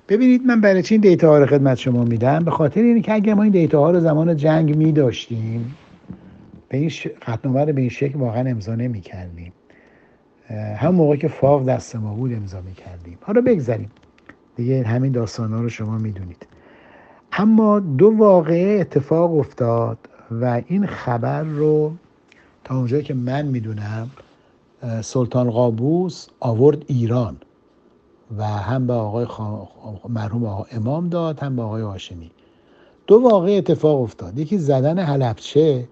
ببینید من برای چی این دیتا ها رو خدمت شما میدم؟ به خاطر اینه که اگر ما این دیتا ها رو زمان جنگ میداشتیم به این قطعنامه رو به این شکل واقعا امضا نمی‌کردیم. هم موقع که فاو دست ما بود امضا می‌کردیم. حالا بگذاریم دیگه، همین داستانا رو شما میدونید. اما دو واقعه اتفاق افتاد و این خبر رو تا اونجایی که من میدونم سلطان قابوس آورد ایران و هم به آقای مرحوم آقای امام داد، هم به آقای هاشمی. دو واقعه اتفاق افتاد. یکی زدن حلبچه،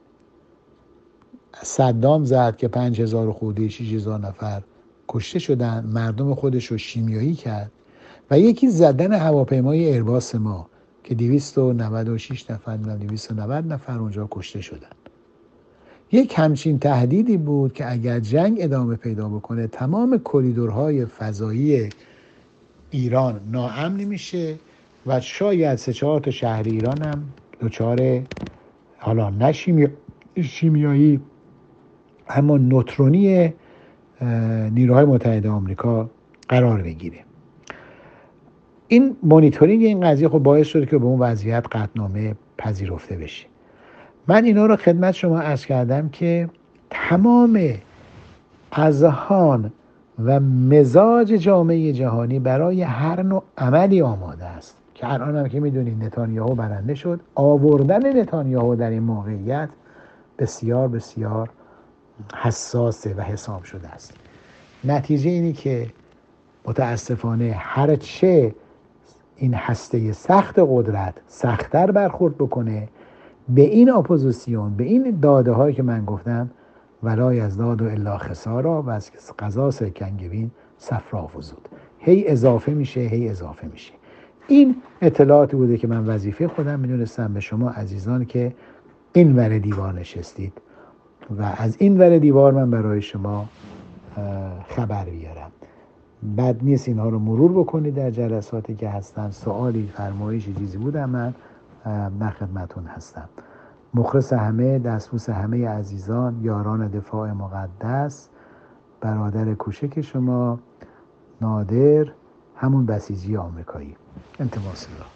صدام زد که 5000 خورده 6000 نفر کشته شدن، مردم خودش رو شیمیایی کرد. و یکی زدن هواپیمای ایرباس ما که 296 نفر 290 نفر اونجا کشته شدن. یک همچین تهدیدی بود که اگر جنگ ادامه پیدا بکنه تمام کریدورهای فضایی ایران ناامن میشه و شاید 3-4 تا شهر ایران هم دچار حالا نه شیمیایی اما نوترونی نیروهای متحده آمریکا قرار بگیره. این مانیتورینگ این قضیه خب باعث شده که به اون وضعیت قطعنامه پذیرفته بشه. من اینا رو خدمت شما عرض کردم که تمام اذهان و مزاج جامعه جهانی برای هر نوع عملی آماده است که الان هم که میدونید نتانیاهو برنده شد. آوردن نتانیاهو در این موقعیت بسیار بسیار حساسه و حساب شده است. نتیجه اینی که متاسفانه هرچه این هسته سخت قدرت سخت‌تر برخورد بکنه به این اپوزیسیون، به این داده هایی که من گفتم، ولا یزداد الا خسارا و از قضا سرکنگبین صفرا فزود، هی اضافه میشه. این اطلاعاتی بوده که من وظیفه خودم میدونستم به شما عزیزان که این ور دیوار نشستید و از این ور دیوار من برای شما خبر بیارم. بد نیست اینها رو مرور بکنید در جلساتی که هستن. سوالی، فرمایشی، چیزی بودم من خدمتون هستم. مخلص همه، دستبوس همه عزیزان، یاران دفاع مقدس، برادر کوچک شما نادر، همون بسیجی آمریکایی. انتماس الله.